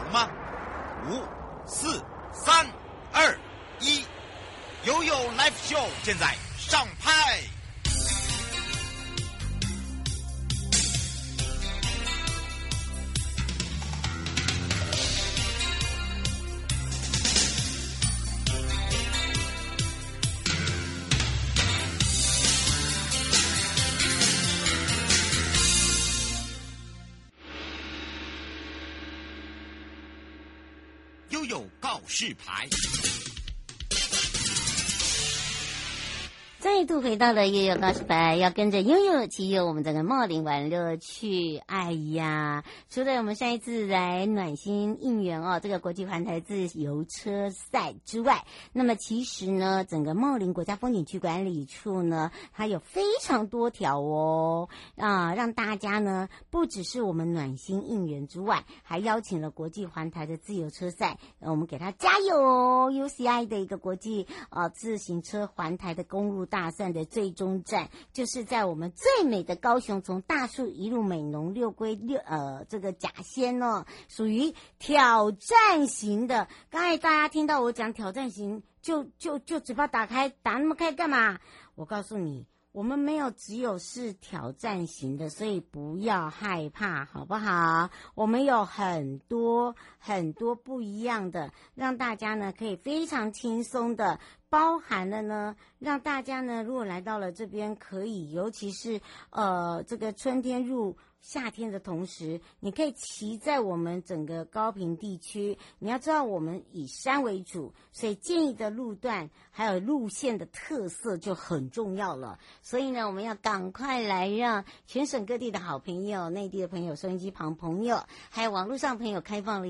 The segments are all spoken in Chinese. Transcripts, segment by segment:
吗？5、4、3、2、1，悠悠 Live Show 现在上拍。悠悠告示牌。 再度回到了悠悠告示牌，要跟着悠悠骑游我们整个茂林玩乐去。哎呀，除了我们上一次来暖心应援这个国际环台自由车赛之外，那么其实呢，整个茂林国家风景区管理处呢，它有非常多条让大家呢不只是我们暖心应援之外，还邀请了国际环台的自由车赛，我们给它加油哦 ！UCI 的一个国际自行车环台的公路大赛的最终站，就是在我们最美的高雄，从大树一路美浓六龟这个甲仙属于挑战型的。刚才大家听到我讲挑战型，就嘴巴打那么开干嘛？我告诉你，我们没有只有是挑战型的，所以不要害怕，好不好？我们有很多很多不一样的，让大家呢可以非常轻松的，包含了呢，让大家呢如果来到了这边可以，尤其是这个春天入夏天的同时，你可以骑在我们整个高屏地区。你要知道我们以山为主，所以建议的路段还有路线的特色就很重要了。所以呢，我们要赶快来让全省各地的好朋友、内地的朋友、收音机旁朋友，还有网络上朋友开放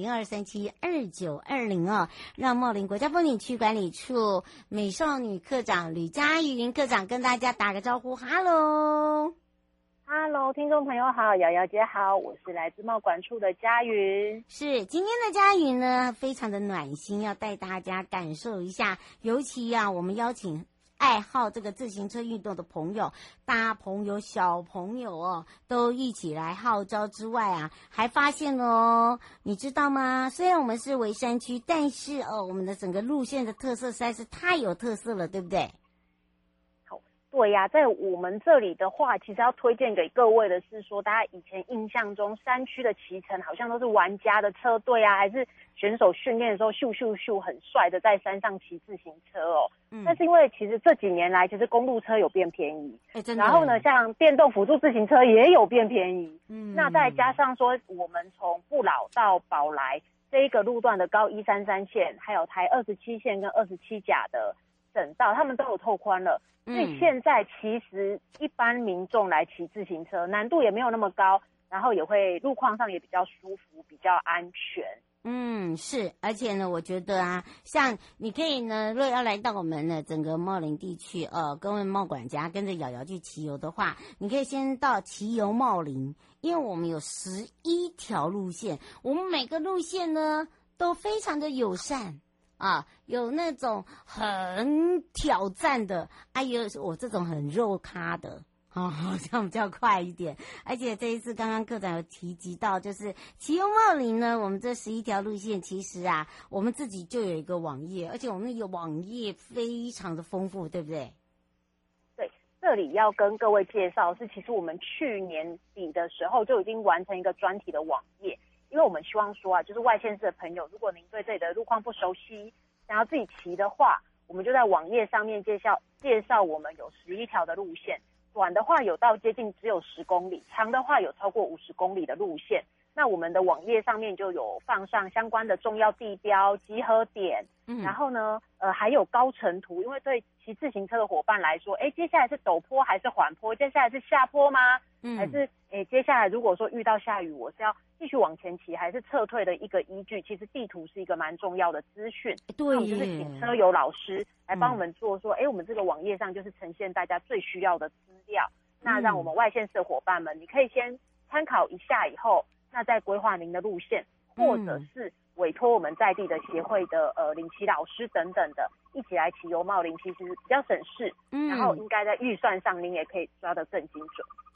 02372920让茂林国家风景区管理处美少女科长吕佳云科长跟大家打个招呼，哈喽。 Hello， 听众朋友好，瑶瑶姐好，我是来自茂管处的佳云。 是今天的佳云呢，非常的暖心，要带大家感受一下。尤其我们邀请爱好这个自行车运动的朋友，大朋友、小朋友都一起来号召之外还发现你知道吗？虽然我们是微山区，但是我们的整个路线的特色实在是太有特色了，对不对？ 对呀，在我们这里的话，其实要推荐给各位的是说，大家以前印象中山区的骑乘好像都是玩家的车队还是选手训练的时候咻咻咻很帅的在山上骑自行车但是因为其实这几年来，其实公路车有变便宜， 真的。 然后呢，像电动辅助自行车也有变便宜，那再加上说，我们从不老到宝来这一个路段的高133线，还有台27线跟27甲的省道，他们都有拓宽了。所以现在其实一般民众来骑自行车难度也没有那么高，然后也会路况上也比较舒服，比较安全。 是，而且呢，我觉得像你可以呢，如果要来到我们的整个茂林地区，跟茂管家跟着瑶瑶去骑游的话，你可以先到骑游茂林，因为我们有11条路线，我们每个路线呢都非常的友善。有那种很挑战的，有我这种很肉咖的，这样比较快一点。而且这一次刚刚科长有提及到，就是骑游茂林呢，我们这11条路线其实我们自己就有一个网页，而且我们有网页非常的丰富，对不对？ 对，这里要跟各位介绍是，其实我们去年底的时候就已经完成一个专题的网页。因为我们希望说就是外县市的朋友，如果您对这里的路况不熟悉，想要自己骑的话，我们就在网页上面介绍我们有11条的路线，短的话有到接近只有10公里，长的话有超过50公里的路线。那我们的网页上面就有放上相关的重要地标、集合点，然后呢，还有高程图，因为对骑自行车的伙伴来说，接下来是陡坡还是缓坡？接下来是下坡吗？还是接下来如果说遇到下雨，我是要继续往前骑，还是撤退的一个依据？其实地图是一个蛮重要的资讯。 对， 那我们就是请车友老师来帮我们做说，我们这个网页上就是呈现大家最需要的资料。那让我们外县市的伙伴们，你可以先参考一下，以后那再规划您的路线，或者是委托我们在地的协会的领骑老师等等的，一起来骑游茂林，其实比较省事，然后应该在预算上您也可以抓得更精准。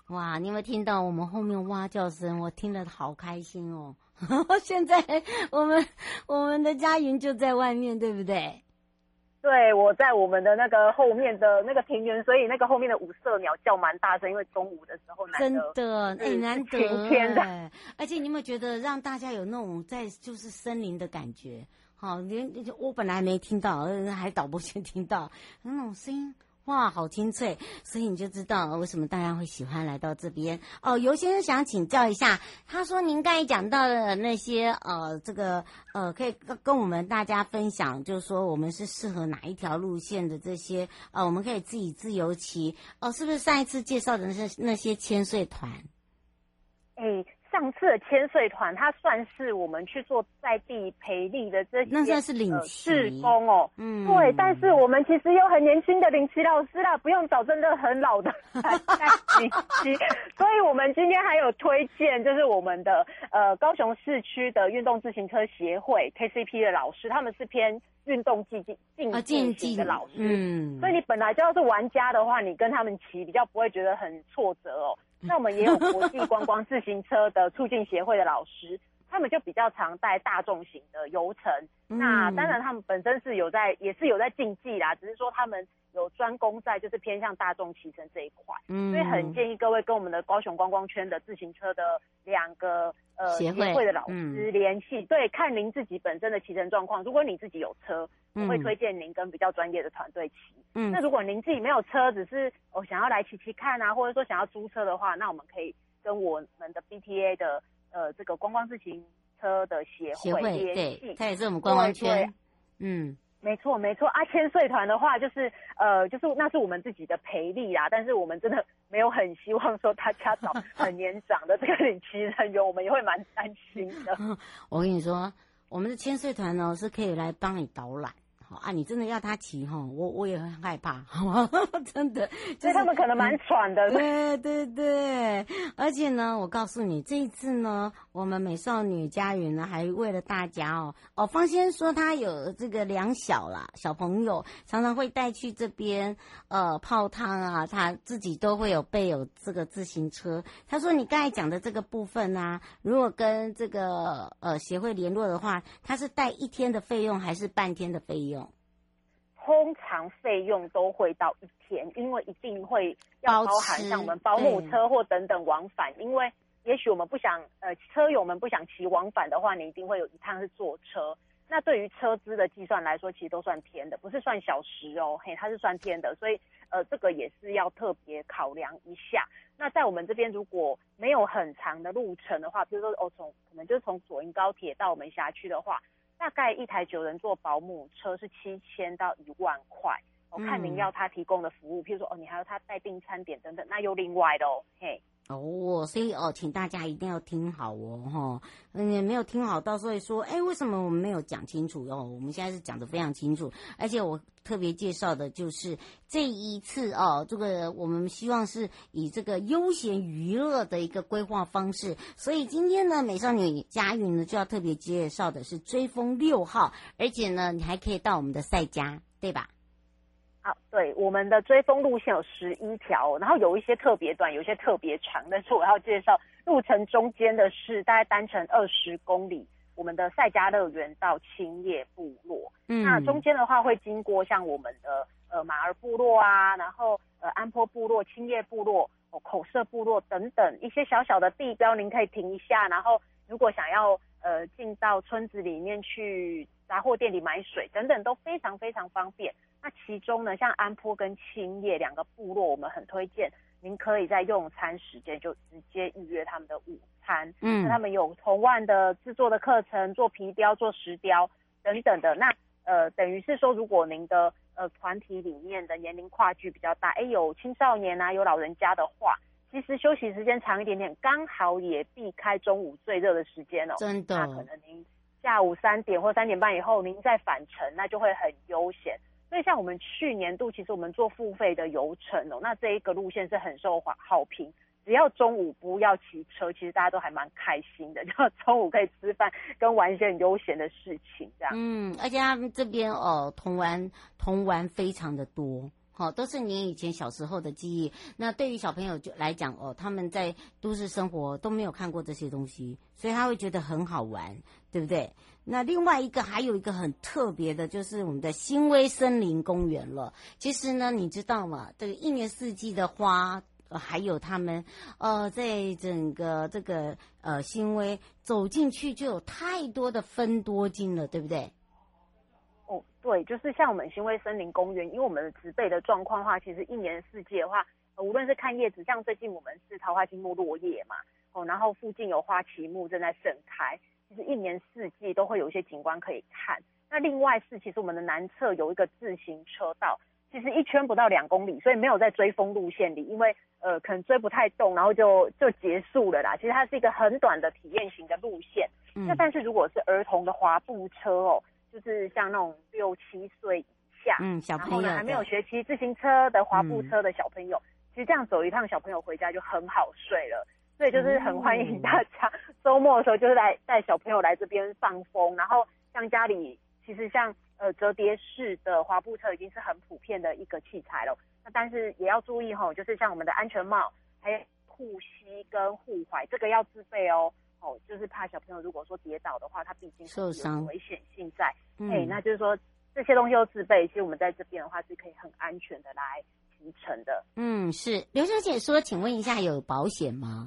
哇，你有没有听到我们后面蛙叫声？我听得好开心哦！现在我们的佳云就在外面，对不对？ 对，我在我们的那个后面的那个庭园，所以那个后面的五色鸟叫蛮大声，因为中午的时候难得真的，难得晴天的。 而且你有没有觉得让大家有那种在就是森林的感觉？好，连我本来没听到，还导播先听到那种声音。哇，好清脆，所以你就知道为什么大家会喜欢来到这边哦。尤先生想请教一下，他说您刚才讲到的那些可以跟我们大家分享，就是说我们是适合哪一条路线的这些我们可以自己自由骑哦，是不是上一次介绍的那些千岁团？ 上次的千岁团，它算是我们去做在地培力的这些， 那算是领骑志工哦。对，但是我们其实有很年轻的领骑老师啦，不用找真的很老的来带领骑。所以我们今天还有推荐，就是我们的高雄市区的运动自行车协会 KCP 的老师，他们是偏运动竞技型的老师。所以你本来就要是玩家的话，你跟他们骑比较不会觉得很挫折哦。那我们也有国际观光自行车的促进协会的老师，他们就比较常带大众型的游程。那当然他们本身也是有在竞技啦，只是说他们有专攻在就是偏向大众骑乘这一块。所以很建议各位跟我们的高雄观光圈的自行车的2个协会的老师联系，对，看您自己本身的骑乘状况。如果你自己有车，我会推荐您跟比较专业的团队骑。那如果您自己没有车，只是想要来骑骑看啊，或者说想要租车的话，那我们可以跟我们的 BTA 的这个观光自行车的协会联系。 对，它也是我们观光圈。 没错啊。千岁团的话，就是那是我们自己的培力啦，但是我们真的没有很希望说大家找很年长的这个领骑人员，我们也会蛮担心的。 我跟你说，我们的千岁团呢是可以来帮你导览。啊，你真的要他骑我也很害怕，真的， 所以他们可能蛮喘的。 对，而且呢，我告诉你，这一次呢，我们美少女佳云呢，还为了大家方先说他有这个2小啦，小朋友常常会带去这边泡汤啊，他自己都会备有这个自行车。他说你刚才讲的这个部分啊，如果跟这个协会联络的话，他是带1天的费用还是半天的费用？ 通常费用都会到1天，因为一定会要包含像我们保姆车或等等往返，因为也许我们不想车友们不想骑往返的话，你一定会有一趟是坐车。那对于车资的计算来说，其实都算天的，不是算小时哦，它是算天的，所以这个也是要特别考量一下。那在我们这边如果没有很长的路程的话，比如说可能就是从左营高铁到我们辖区的话，大概一台9人座保姆车是7000到1万块。看您要他提供的服务，譬如说你还要他带订餐点等等，那又另外的所以请大家一定要听好你没有听好，到时候说为什么我们没有讲清楚我们现在是讲得非常清楚，而且我特别介绍的就是这一次这个我们希望是以这个悠闲娱乐的一个规划方式，所以今天呢，美少女佳云呢就要特别介绍的是追风6号，而且呢，你还可以到我们的赛家，对吧？ 对，我们的追风路线有11条，然后有一些特别短，有一些特别长，但是我要介绍路程中间的是大概单程20公里，我们的赛家乐园到青叶部落。那中间的话会经过像我们的马儿部落啊，然后安坡部落、青叶部落、口社部落等等一些小小的地标，您可以停一下，然后如果想要进到村子里面去杂货店里买水等等，都非常非常方便。那其中呢，像安坡跟青叶2个部落，我们很推荐您可以在用餐时间就直接预约他们的午餐。那他们有铜腕的制作的课程，做皮雕、做石雕等等的。那等于是说，如果您的团体里面的年龄跨距比较大，有青少年啊，有老人家的话，其实休息时间长一点点，刚好也避开中午最热的时间真的， 那可能您下午3点或3点半以后，您再返程，那就会很悠闲。所以像我们去年度，其实我们做付费的游程那这一个路线是很受好评。只要中午不要骑车，其实大家都还蛮开心的，就中午可以吃饭跟玩一些很悠闲的事情这样。 而且他们这边童玩非常的多好，都是你以前小时候的记忆。那对于小朋友来讲哦，他们在都市生活都没有看过这些东西，所以他会觉得很好玩，对不对？那另外还有一个很特别的，就是我们的新威森林公园了。其实呢，你知道吗？这个一年四季的花，还有他们在整个这个新威走进去就有太多的芬多精了，对不对？ 哦，对，就是像我们新威森林公园，因为我们的植被的状况的话，其实一年四季的话，无论是看叶子，像最近我们是桃花金木落叶嘛，然后附近有花旗木正在盛开，其实一年四季都会有一些景观可以看。那另外是，其实我们的南侧有一个自行车道，其实一圈不到2公里，所以没有在追风路线里，因为可能追不太动，然后就结束了啦。其实它是一个很短的体验型的路线。那但是如果是儿童的滑步车哦，就是像那种6、7岁以下， 小朋友， 然后呢还没有学骑自行车的滑步车的小朋友，其实这样走一趟，小朋友回家就很好睡了。所以就是很欢迎大家周末的时候就是来带小朋友来这边放风，然后像家里其实像折叠式的滑步车已经是很普遍的一个器材了。那但是也要注意就是像我们的安全帽，还有护膝跟护踝，这个要自备哦。就是怕小朋友如果说跌倒的话，他毕竟受伤有危险性在。那就是说这些东西都自备，其实我们在这边的话是可以很安全的来骑乘的。 是刘小姐说，请问一下有保险吗？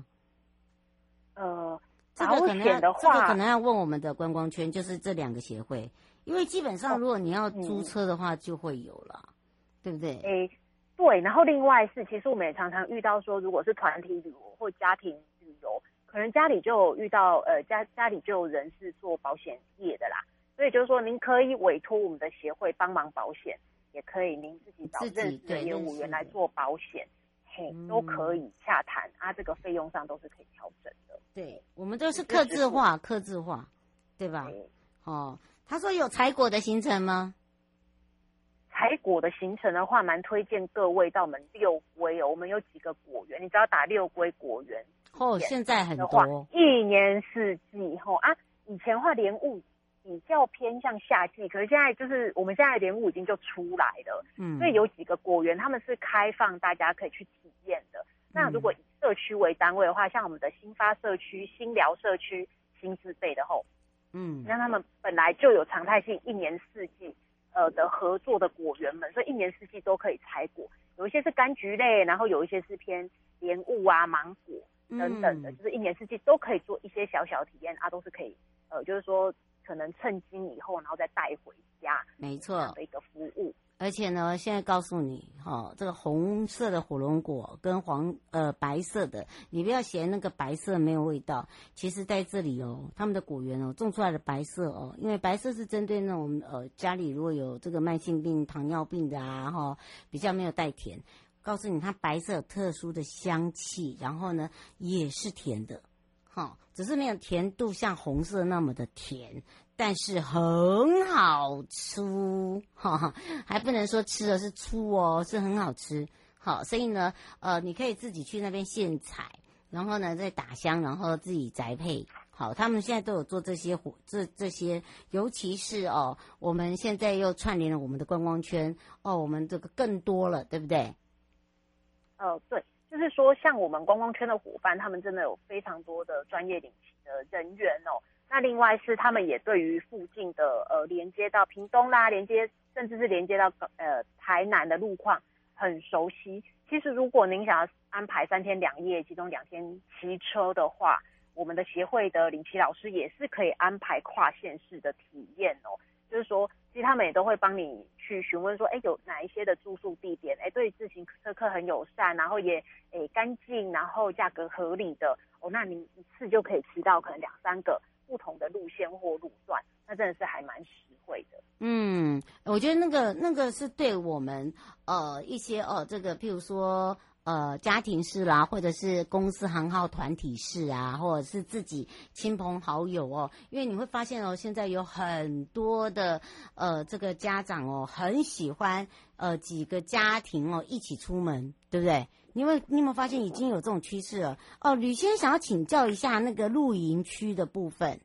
保险的话， 这个可能要问我们的观光圈，就是这2个协会，因为基本上如果你要租车的话就会有了，对不对？ 对。然后另外是，其实我们也常常遇到说，如果是团体旅游或家庭旅游，可能家里就有遇到家里就有人是做保险业的啦，所以就是说您可以委托我们的协会帮忙保险，也可以您自己找认识的业务员来做保险，都可以洽谈这个费用上都是可以调整的。 对，我们都是客制化，对吧？他说有采果的行程吗？ 采果的行程的话，蛮推荐各位到我们六龟哦。我们有几个果园，你只要打六龟果园现在很多， 一年四季以前的话莲雾比较偏向夏季，可是现在就是我们现在的莲雾已经就出来了，所以有几个果园他们是开放大家可以去体验的。那如果以社区为单位的话，像我们的新发社区、新寮社区、新自备的那他们本来就有常态性一年四季的合作的果园们，所以一年四季都可以采果，有一些是柑橘类，然后有一些是偏莲雾芒果等等的，就是一年四季都可以做一些小小体验都是可以就是说可能趁金以后然后再带回家， 没错， 这样的一个服务。 而且呢，现在告诉你这个红色的火龙果跟白色的，你不要嫌那个白色没有味道。其实在这里他们的果园种出来的白色因为白色是针对那种家里如果有这个慢性病、糖尿病的比较没有带甜。告诉你，它白色有特殊的香气，然后呢也是甜的，只是没有甜度像红色那么的甜。但是很好吃，还不能说吃的是粗是很好吃。所以呢，你可以自己去那边现采，然后呢再打香，然后自己宅配。他们现在都有做这些这些，尤其是我们现在又串联了我们的观光圈我们这个更多了，对不对？ 对，就是说像我们观光圈的伙伴，他们真的有非常多的专业领域的人员那另外是他们也对于附近的连接到屏东啦，甚至是连接到台南的路况很熟悉。其实如果您想要安排3天2夜，其中2天骑车的话，我们的协会的领骑老师也是可以安排跨县市的体验就是说其实他们也都会帮你去询问说有哪一些的住宿地点对自行车客很友善，然后也干净，然后价格合理的那你一次就可以骑到可能2、3个不同的路线或路段，那真的是还蛮实惠的。 我觉得那个是对我们一些这个譬如说家庭式啦，或者是公司行号团体式啊，或者是自己亲朋好友因为你会发现现在有很多的这个家长很喜欢几个家庭一起出门，对不对？你有没有发现已经有这种趋势了？吕先想要请教一下那个露营区的部分。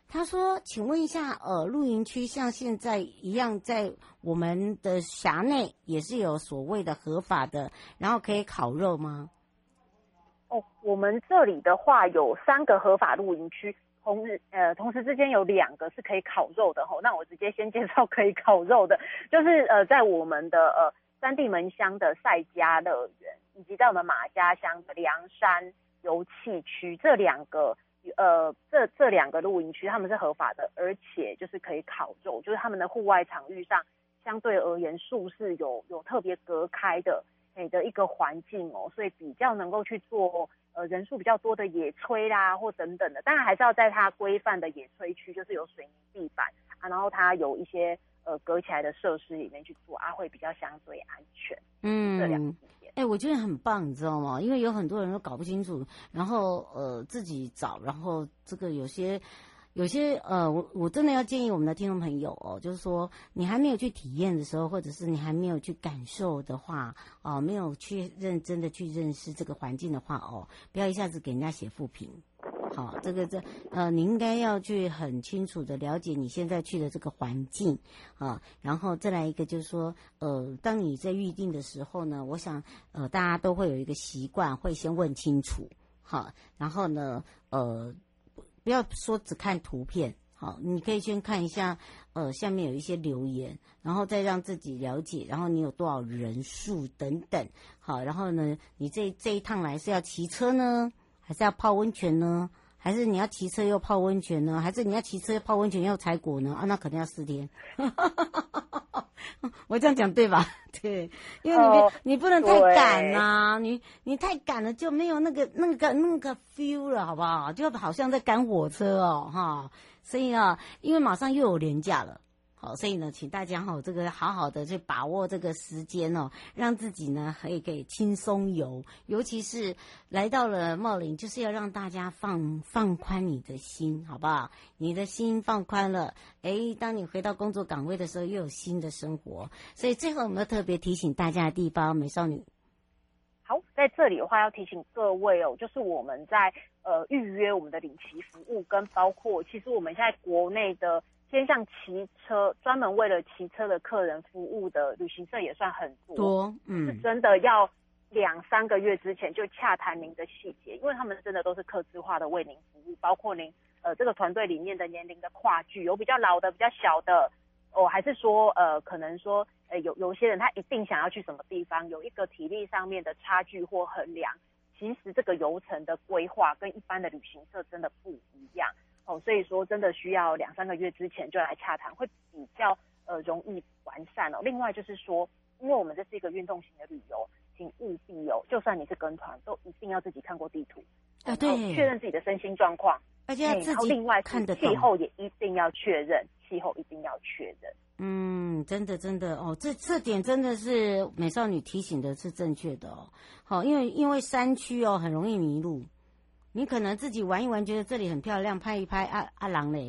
他说：“请问一下，露营区像现在一样，在我们的辖内也是有所谓的合法的，然后可以烤肉吗？” 哦，我们这里的话有3个合法露营区，同时之间有2个是可以烤肉的吼。那我直接先介绍可以烤肉的，就是在我们的三地门乡的赛家乐园，以及在我们马家乡的梁山游憩区，这2个这2个露营区他们是合法的，而且就是可以烤肉，就是他们的户外场域上相对而言树是有特别隔开的一个环境哦，所以比较能够去做人数比较多的野炊啦或等等的，当然还是要在它规范的野炊区，就是有水泥地板啊，然后它有一些隔起来的设施里面去做啊，会比较相对安全。这2点， 我觉得很棒，你知道吗？因为有很多人都搞不清楚，然后自己找，然后这个有些我真的要建议我们的听众朋友哦，就是说你还没有去体验的时候，或者是你还没有去感受的话，没有去认真的去认识这个环境的话哦，不要一下子给人家写负评。好，你应该要去很清楚的了解你现在去的这个环境啊，然后再来一个就是说，当你在预定的时候呢，我想大家都会有一个习惯，会先问清楚，好，然后呢，不要说只看图片，好，你可以先看一下，下面有一些留言，然后再让自己了解，然后你有多少人数等等，好，然后呢，你这一趟来是要骑车呢，还是要泡温泉呢？还是你要骑车又泡温泉呢？还是你要骑车泡温泉又采果呢？啊，那肯定要4天。我这样讲对吧？对，因为你不能太赶啊，你太赶了就没有那个 feel 了，好不好？就好像在赶火车哦，哈。所以啊，因为马上又有连假了。好，所以呢，请大家这个好好的去把握这个时间哦，让自己呢可以轻松游，尤其是来到了茂林，就是要让大家放宽你的心，好不好？你的心放宽了，当你回到工作岗位的时候，又有新的生活。所以最后我们要特别提醒大家的地方，美少女。 好，在这里的话要提醒各位哦，就是我们在预约我们的领骑服务，跟包括其实我们现在国内的偏向骑车，专门为了骑车的客人服务的旅行社也算很多，是真的要2-3个月之前就洽谈您的细节，因为他们真的都是客制化的为您服务，包括您这个团队里面的年龄的跨距，有比较老的，比较小的，还是说可能说有些人他一定想要去什么地方，有一个体力上面的差距或衡量，其实这个游程的规划跟一般的旅行社真的不一样。所以说真的需要2-3个月之前就来洽谈，会比较容易完善哦。另外就是说，因为我们这是一个运动型的旅游，请务必就算你是跟团，都一定要自己看过地图， 对， 确认自己的身心状况， 而且要自己另外看得懂， 气候也一定要确认， 真的哦，这点真的是美少女提醒的是正确的哦。好，因为山区哦很容易迷路。你可能自己玩一玩，觉得这里很漂亮，拍一拍啊狼嘞。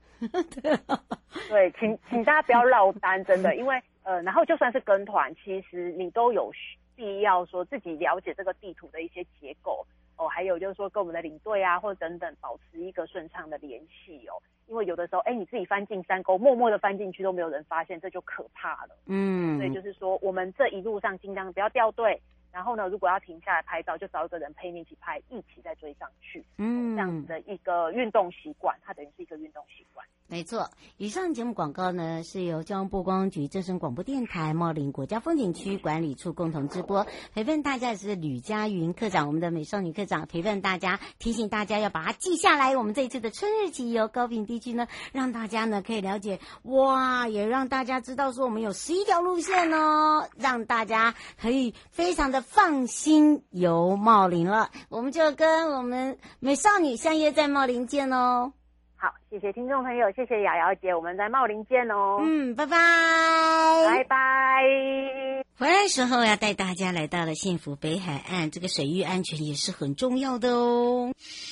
对，请大家不要落单，真的，因为然后就算是跟团，其实你都有必要说自己了解这个地图的一些结构还有就是说跟我们的领队啊或者等等保持一个顺畅的联系因为有的时候你自己翻进山沟，默默的翻进去都没有人发现，这就可怕了。所以就是说我们这一路上尽量不要掉队。然后呢，如果要停下来拍照，就找一个人陪你一起拍，一起再追上去。这样子的一个运动习惯，它等于是一个运动习惯。 没错，以上节目广告呢是由交通部观光局、正声广播电台、茂林国家风景区管理处共同直播。陪伴大家的是吕佳云科长，我们的美少女科长陪伴大家，提醒大家要把它记下来。我们这一次的春日骑游高屏地区呢，让大家呢可以了解，哇，也让大家知道说我们有11条路线哦，让大家可以非常的放心游茂林了。我们就跟我们美少女相约在茂林见哦。 好，谢谢听众朋友，谢谢瑶瑶姐，我们在茂林见哦。 拜拜， 拜拜。 回来的时候要带大家来到了幸福北海岸，这个水域安全也是很重要的哦。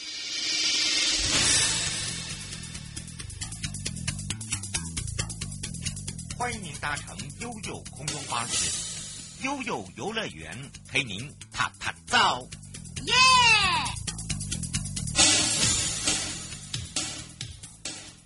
欢迎您搭乘悠悠空中巴士，悠悠游乐园陪您踏踏照。耶！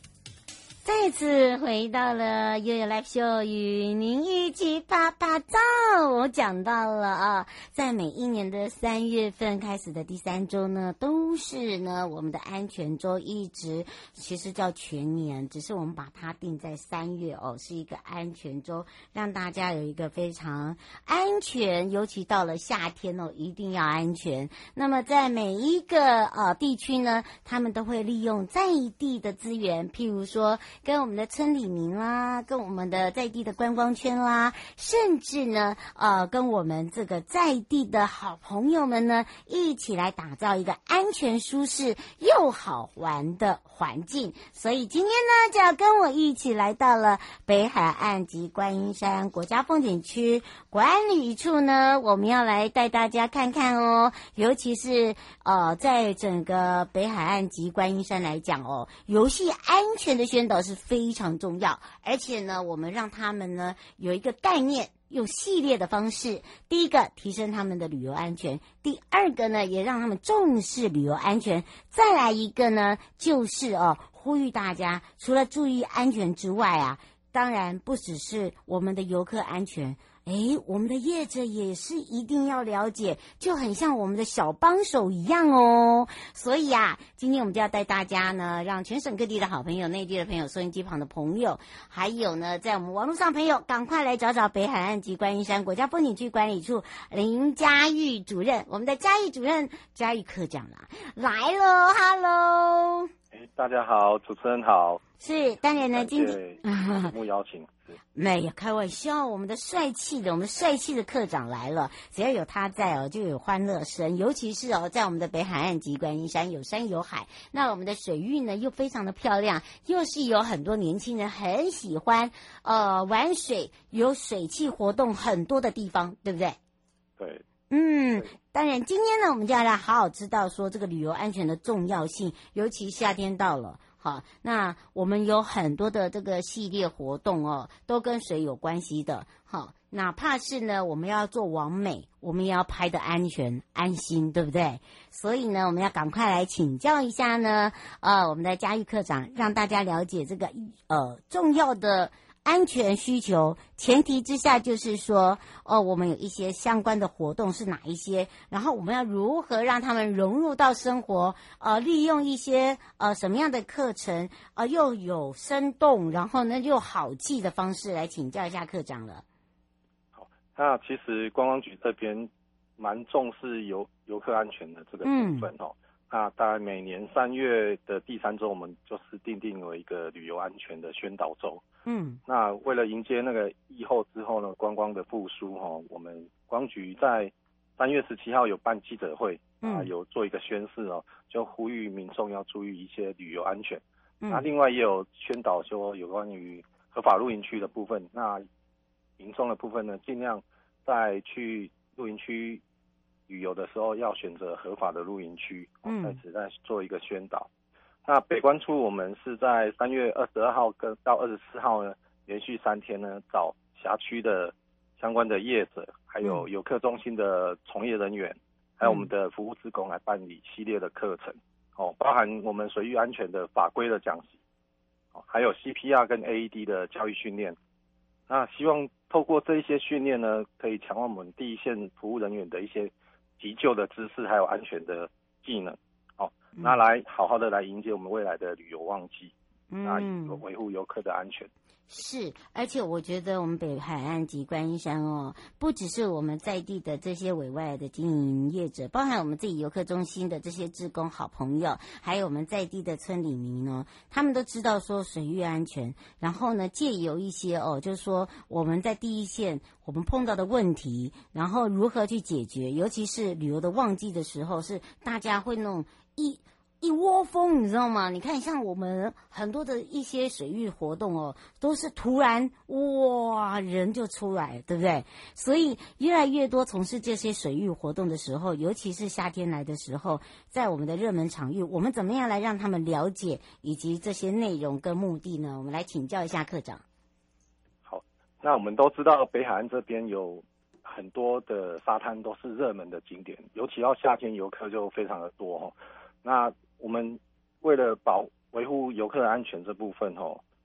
再次回到了悠悠 Live Show， 与您一起啪啪照。我讲到了啊，在每一年的3月份开始的第3周呢，都是呢我们的安全周，一直其实叫全年，只是我们把它定在3月哦，是一个安全周，让大家有一个非常安全，尤其到了夏天哦，一定要安全。那么在每一个地区呢，他们都会利用在地的资源，譬如说跟我们的村里民啦，跟我们的在地的观光圈啦，甚至呢跟我们这个在地的好朋友们呢，一起来打造一个安全、舒适又好玩的环境。所以今天呢，就要跟我一起来到了北海岸及观音山国家风景区管理处呢，我们要来带大家看看哦，尤其是在整个北海岸及观音山来讲哦，游戏安全的宣导是非常重要，而且呢，我们让他们呢有一个概念，用系列的方式，第一个提升他们的旅游安全，第二个呢也让他们重视旅游安全，再来一个呢就是呼吁大家除了注意安全之外啊，当然不只是我们的游客安全，我们的业者也是一定要了解，就很像我们的小帮手一样哦。所以啊，今天我们就要带大家呢，让全省各地的好朋友、内地的朋友、收音机旁的朋友，还有呢，在我们网络上朋友，赶快来找找北海岸及观音山国家风景区管理处林嘉玉主任，我们的嘉玉主任、嘉玉科长啦，来喽 ，Hello。 大家好，主持人好。 是，当然呢，今天节目邀请。 没有开玩笑，我们的帅气的科长来了，只要有他在就有欢乐声。尤其是在我们的北海岸及观音山，有山有海，那我们的水域呢又非常的漂亮，又是有很多年轻人很喜欢玩水，有水汽活动很多的地方，对不对？ 对。 当然今天呢，我们就要来好好知道说这个旅游安全的重要性，尤其夏天到了。好，那我们有很多的这个系列活动都跟水有关系的。好，哪怕是呢，我们要做网美，我们也要拍得安全、安心，对不对？所以呢，我们要赶快来请教一下呢，我们的嘉玉科长，让大家了解这个重要的安全需求，前提之下就是说，我们有一些相关的活动是哪一些，然后我们要如何让他们融入到生活，利用一些什么样的课程，又有生动，然后呢又好记的方式来请教一下科长了。 好，那其实观光局这边蛮重视游客安全的这个部分那大概每年3月的第3周，我们就是定为一个旅游安全的宣导周。那为了迎接那个疫后之后呢，观光的复苏我们观光局在3月17号有办记者会，有做一个宣示就呼吁民众要注意一些旅游安全。那另外也有宣导说有关于合法露营区的部分，那民众的部分呢，尽量在去露营区旅游的时候要选择合法的露营区，在此再做一个宣导。那北关处我们是在3月22号到24号呢，连续3天呢，找辖区的相关的业者，还有游客中心的从业人员，还有我们的服务志工来办理系列的课程，包含我们水域安全的法规的讲习，还有 CPR 跟 AED 的教育训练。那希望透过这一些训练呢，可以强化我们第一线服务人员的一些急救的知识，还有安全的技能。那来好好的来迎接我们未来的旅游旺季，那维护游客的安全。 是，而且我觉得我们北海岸及观音山不只是我们在地的这些委外的经营业者，包含我们自己游客中心的这些志工好朋友，还有我们在地的村里民他们都知道说水域安全，然后呢借由一些就是说我们在第一线我们碰到的问题，然后如何去解决，尤其是旅游的旺季的时候，是大家会那种一窝蜂，你知道吗？你看像我们很多的一些水域活动都是突然哇人就出来，对不对？所以越来越多从事这些水域活动的时候，尤其是夏天来的时候，在我们的热门场域，我们怎么样来让他们了解以及这些内容跟目的呢？我们来请教一下科长。 好，那我们都知道北海岸这边有很多的沙滩都是热门的景点，尤其到夏天游客就非常的多那我们为了维护游客的安全这部分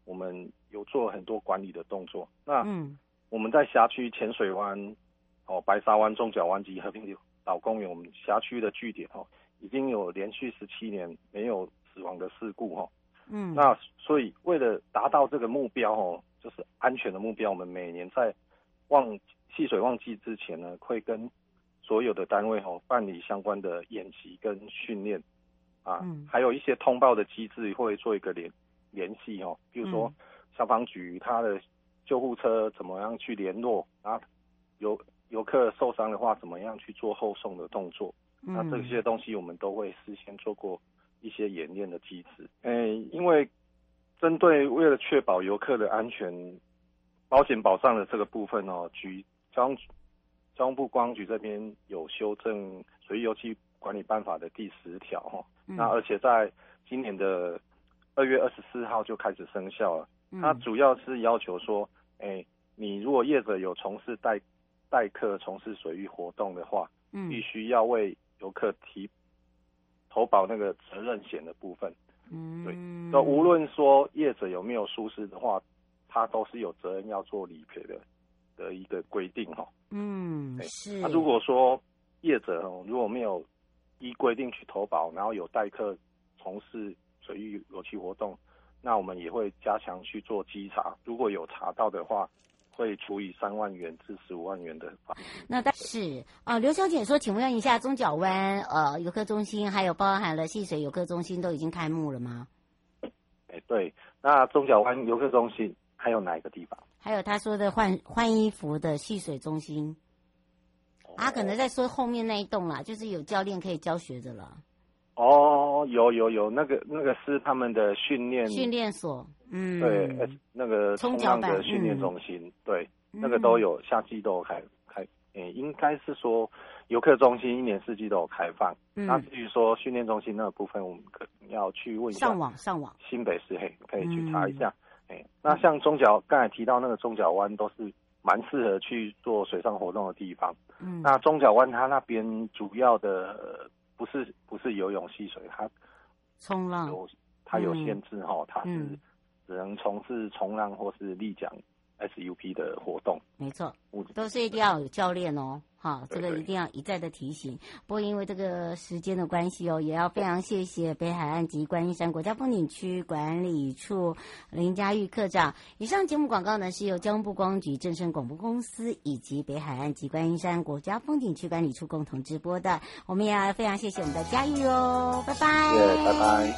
我们有做很多管理的动作。那我们在辖区浅水湾、白沙湾、中角湾及和平岛公园，我们辖区的据点已经有连续17年没有死亡的事故那所以为了达到这个目标就是安全的目标，我们每年在戏水旺季之前呢，会跟所有的单位办理相关的演习跟训练还有一些通报的机制会做一个联系比如说消防局它的救护车怎么样去联络，然后游客受伤的话怎么样去做后送的动作，那这些东西我们都会事先做过一些演练的机制。因为为了确保游客的安全，保险保障的这个部分交通部观光局这边有修正水域油气管理办法的第10条那而且在今年的2月24号就开始生效了。它主要是要求说，你如果业者有从事代客从事水域活动的话，必须要为游客投保那个责任险的部分。对，那无论说业者有没有疏失的话，他都是有责任要做理赔的一个规定是。 那如果说业者如果没有依规定去投保，然后有代客从事水域油气活动，那我们也会加强去做稽查，如果有查到的话，会处以3万元至15万元的罚金。 那但是刘小姐说，请问一下，中角湾游客中心还有包含了戏水游客中心都已经开幕了吗？ 对，那中角湾游客中心还有哪一个地方？ 还有他说的换衣服的戏水中心，可能在说后面那一栋啦，就是有教练可以教学的了。 有那个是他们的训练所，对，那个冲浪的训练中心，对，那个都有，夏季都有开，应该是说游客中心1年4季都有开放。那至于说训练中心那个部分，我们可能要去问一下上网新北市可以去查一下。那像刚才提到那个中角湾都是蛮适合去做水上活动的地方。那中角湾它那边主要的不是游泳戏水，它冲浪它有限制它是只能从事冲浪或是立桨 SUP 的活动。没错， 都是一定要有教练这个一定要一再的提醒。不过因为这个时间的关系也要非常谢谢北海岸及观音山国家风景区管理处林佳玉科长。以上节目广告呢是由交通部观光局、正声广播公司以及北海岸及观音山国家风景区管理处共同直播的。我们也要非常谢谢我们的佳玉拜拜。 拜拜。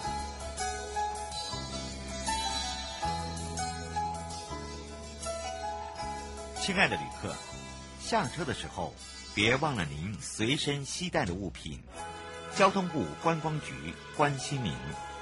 亲爱的旅客，下车的时候别忘了您随身携带的物品。交通部观光局关心您。